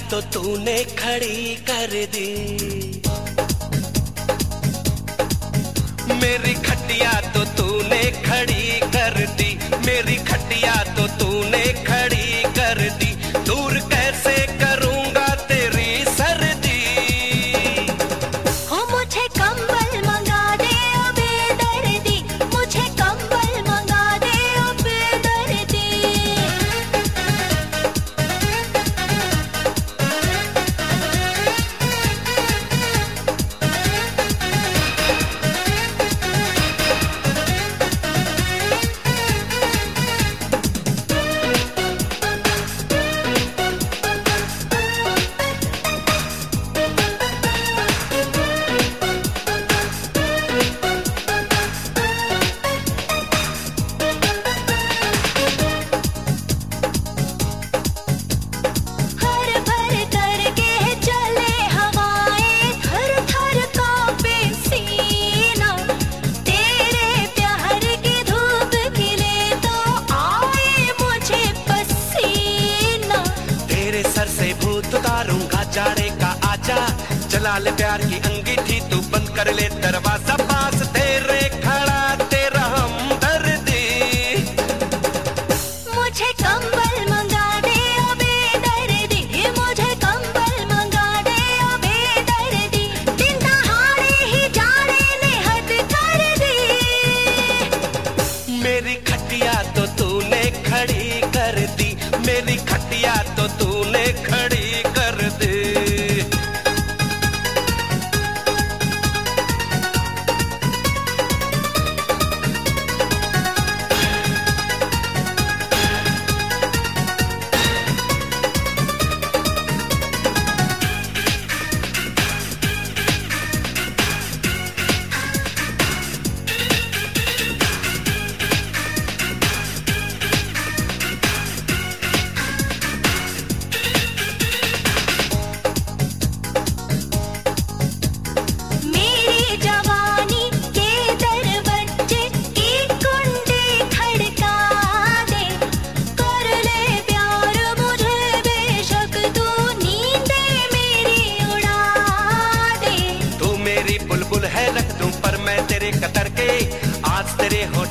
तो तूने खड़ी कर दी, मेरी खटिया तो तूने खड़ी कर दी, मेरी खटिया तो तूने खड़ी कर दी। दूर कैसे करूंगा तेरी सर्दी, हो मुझे कंबल मंगा दे ओ बेदर्दी, मुझे कंबल मंगा दे ओ बेदर्दी। जाड़े का आजा जला ले प्यार की अंगीठी, तू बंद कर ले दरवाजा, पास तेरे खड़ा तेरा हमदर्दी। मुझे कंबल मंगा दे ओ बेदर्दी, मुझे कंबल मंगा दे ओ बेदर्दी। दिन दहाड़े ही जाड़े ने हद कर दी, मेरी खटिया तो तूने खड़ी कर दी, मेरी खटिया तो तूने खड़ी कर दी। बुलबुल है रख दूं पर मैं तेरे कतर के, आज तेरे हो